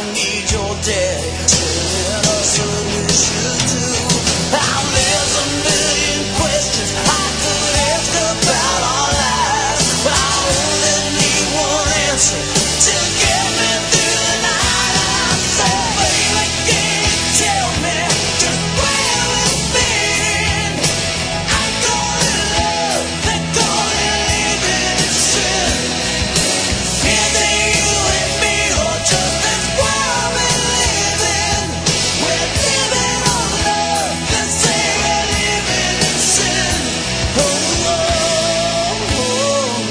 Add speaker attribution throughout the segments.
Speaker 1: need your daddy telling us what we should do. Now there's a million questions I could ask about our lives, but I only need one answer to get me through the night. So baby, can you tell me just where we've been? I call it love, they call it living in sin. Is it you and me, or just this world we live in? We're living on love, they say we're living in sin. Oh, oh, oh.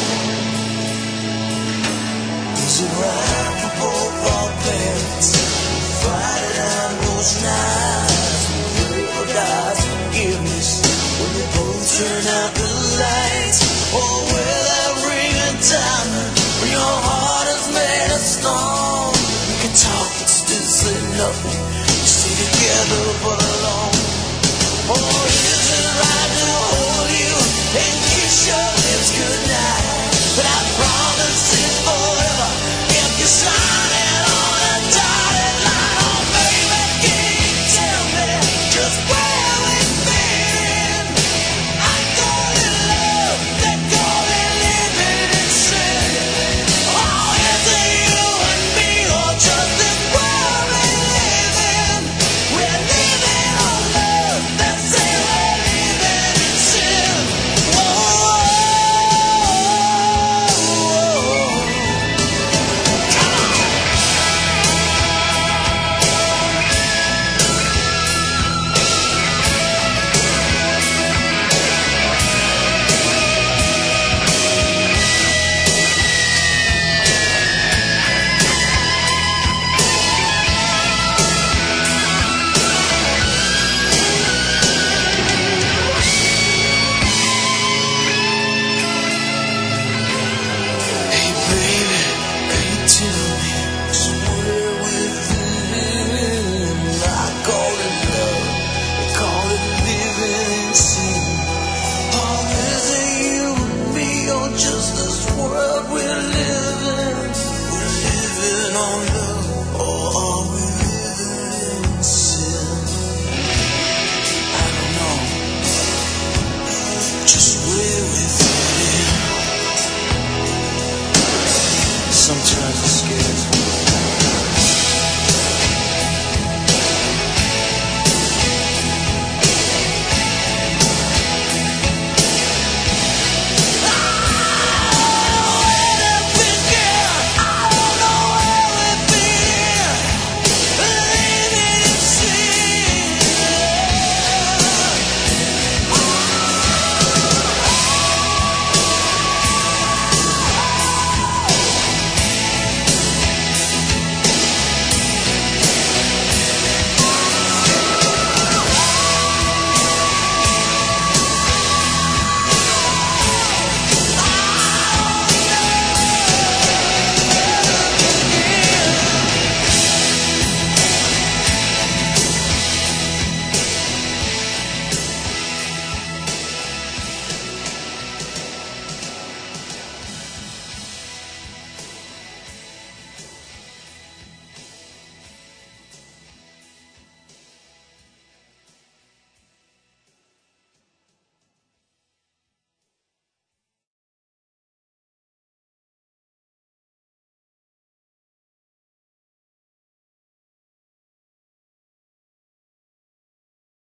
Speaker 1: Is it right for both our parents to fight it out those nights? Will God's forgiveness when they both turn out the lights? Or will that ring a diamond when your heart is made of stone? We can talk but still say nothing, stay together but alone. Or is it right to hold you and kiss your lips goodnight?